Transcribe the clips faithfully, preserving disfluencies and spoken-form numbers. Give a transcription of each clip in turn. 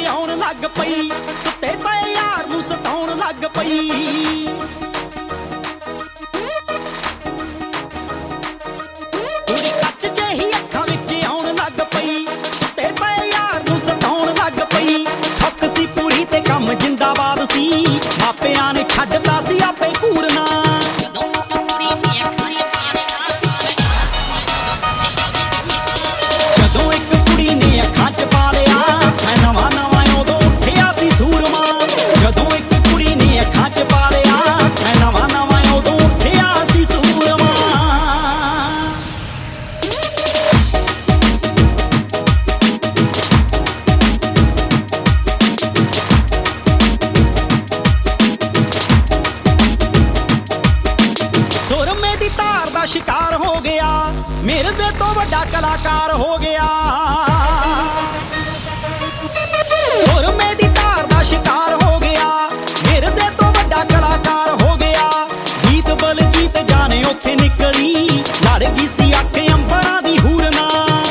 ਆਉਣ ਲੱਗ ਪਈ, ਸੁੱਤੇ ਪਏ ਯਾਰ ਨੂੰ ਸਤਾਉਣ ਲੱਗ ਪਈ। ਕੁੜੀ ਕੱਚ ਜਿਹੀ ਅੱਖਾਂ ਵਿੱਚ ਆਉਣ ਲੱਗ ਪਈ, ਸੁੱਤੇ ਪਏ ਯਾਰ ਨੂੰ ਸਤਾਉਣ ਲੱਗ ਪਈ। ਠੱਕ ਸੀ ਪੂਰੀ ਤੇ ਕੰਮ ਜਿੰਦਾਬਾਦ ਸੀ, ਮਾਪਿਆਂ ਨੇ ਛੱਡਤਾ ਸੀ ਆਪੇ ਘੂਰਨਾ। ਜਦੋਂ ਇੱਕ ਕੁੜੀ ਨੇ ਅੱਖਾਂ ਚ ਪਾ ਲਿਆ, ਮੈਂ ਨਵਾਂ ਨਵਾਂ ਉਦੋਂ ਉੱਠਿਆ ਸੀ ਸੂਰਮਾ। ਜਦੋਂ ਇੱਕ ਕੁੜੀ ਨੇ ਅੱਖਾਂ ਚ ਪਾ ਲਿਆ, ਮੈਂ ਨਵਾਂ ਨਵਾਂ ਉਦੋਂ ਉੱਠਿਆ ਸੀ ਸੂਰਮਾ। ਸੁਰਮੇ ਦੀ ਧਾਰ ਦਾ ਸ਼ਿਕਾਰ ਹੋ ਗਿਆ, ਮਿਰਜ਼ੇ ਤੋਂ ਵੱਡਾ ਕਲਾਕਾਰ ਹੋ ਗਿਆ। ਸੁਰਮੇ ਦੀ ਧਾਰ ਦਾ ਸ਼ਿਕਾਰ ਹੋ ਗਿਆ, ਮਿਰਜ਼ੇ ਤੋਂ ਵੱਡਾ ਕਲਾਕਾਰ ਹੋ ਗਿਆ। ਗੀਤ ਬਲਜੀਤ ਜਾਣੇ ਉੱਥੇ ਨਿਕਲੀ, ਲੜ ਗਈ ਸੀ ਅੱਖ ਅੰਬਰਾਂ ਦੀ ਹੂਰਨਾ।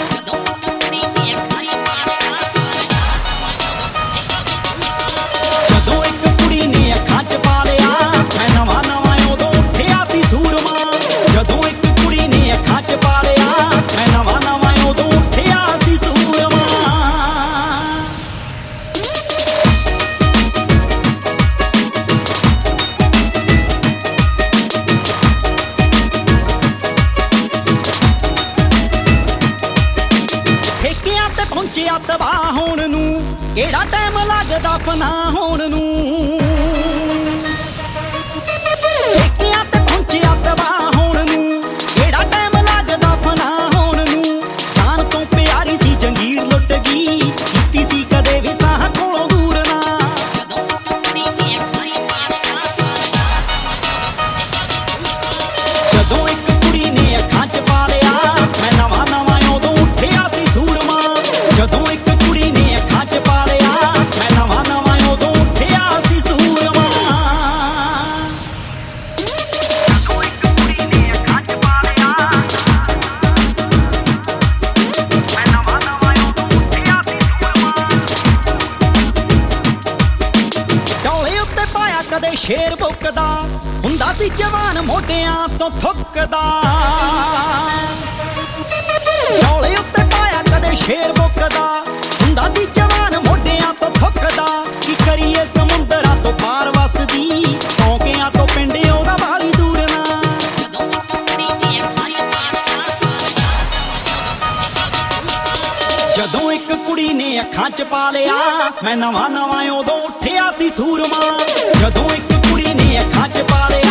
ਜਦੋਂ ਇੱਕ ਕੁੜੀ ਨੇ ਅੱਖਾਂ ਚ ਪਾ ਲਿਆ, ਮੈਂ ਨਵਾਂ ਨਵਾਂ ਉਦੋਂ ਉੱਠਿਆ ਸੀ ਸੂਰਮਾ। ਜਦੋਂ ਇੱਕ ਕੁੜੀ ਨੇ ਅੱਖਾਂ ਚ ਪਾ ਲਿਆ, ਮੈਂ ਨਵਾਂ ਨਵਾਂ ਉਦੋਂ ਉੱਠਿਆ ਸੀ ਸੂਰਮਾ। ਠੇਕਿਆਂ ਤੇ ਪਹੁੰਚਿਆ ਤਬਾਹ ਹੋਣ ਨੂੰ, ਕਿਹੜਾ ਟਾਈਮ ਲੱਗਦਾ ਫਨਾਹ ਹੋਣ ਨੂੰ। ਠੇਕਿਆਂ ਤੇ ਪਹੁੰਚਿਆ ਤਬਾਹ ਹੋਣ ਨੂੰ, ਕਿਹੜਾ ਟਾਈਮ ਲੱਗਦਾ ਫਨਾਹ ਹੋਣ ਨੂੰ। ਜਾਨ ਤੋਂ ਪਿਆਰੀ ਸੀ ਜੰਗੀਰ ਲੁੱਟ ਗਈ, ਕੀਤੀ ਸੀ ਕਦੇ ਵੀ ਸਾਹ ਕੋਲੋਂ ਦੂਰ ਨਾ। ਜਦੋਂ ਇੱਕ ਕੁੜੀ ਨੇ ਅੱਖਾਂ ਚ ਪਾ ਲਿਆ, ਮੈਂ ਨਵਾਂ ਨਵਾਂ ਉਦੋਂ ਉੱਠਿਆ ਸੀ ਸੂਰਮਾ। ਜਦੋਂ ਇੱਕ ਕੁੜੀ ਨੇ ਅੱਖਾਂ ਚ ਪਾ ਲਿਆ, ਮੈਂ ਨਵਾਂ ਨਵਾਂ ਉਦੋਂ ਉੱਠਿਆ ਸੀ ਸੂਰਮਾ। ਜਦੋਂ ਇੱਕ ਕੁੜੀ ਨੇ ਅੱਖਾਂ ਚ ਪਾ ਲਿਆ, ਮੈਂ ਨਵਾਂ ਨਵਾਂ ਉਦੋਂ ਉੱਠਿਆ ਸੀ ਸੂਰਮਾ। ਡੋਲੇ ਉੱਤੇ ਪਾਇਆ ਕਦੇ ਸ਼ੇਰ ਬੁੱਕਦਾ, ਹੁੰਦਾ ਸੀ ਜਵਾਨ ਮੋਢਿਆਂ ਤੋਂ ਥੁੱਕਦਾ। ਡੋਲੇ ਉੱਤੇ ਪਾਇਆ ਕਦੇ ਸ਼ੇਰ ਬੁੱਕਦਾ, ਹੁੰਦਾ ਸੀ ਜਵਾਨ ਮੋਢਿਆਂ ਤੋਂ ਥੁੱਕਦਾ। ਕੀ ਕਰੀਏ ਸਮੁੰਦਰਾਂ ਤੋਂ ਪਾਰ ਵਸਦੀ, ਟੌਂਕਿਆਂ ਤੋਂ ਪਿੰਡ ਉਹਦਾ ਵਾਲੀ ਦੂਰ ਨਾ। ਜਦੋਂ ਇੱਕ ਕੁੜੀ ਨੇ ਅੱਖਾਂ ਚ ਪਾ ਲਿਆ, ਮੈਂ ਨਵਾਂ ਨਵਾਂ ਉਦੋਂ ਉੱਠਿਆ ਸੀ ਸੂਰਮਾ। ਜਦੋਂ ਇੱਕ ਕੁੜੀ ਨੇ ਅੱਖਾਂ ਚ ਪਾ ਲਿਆ,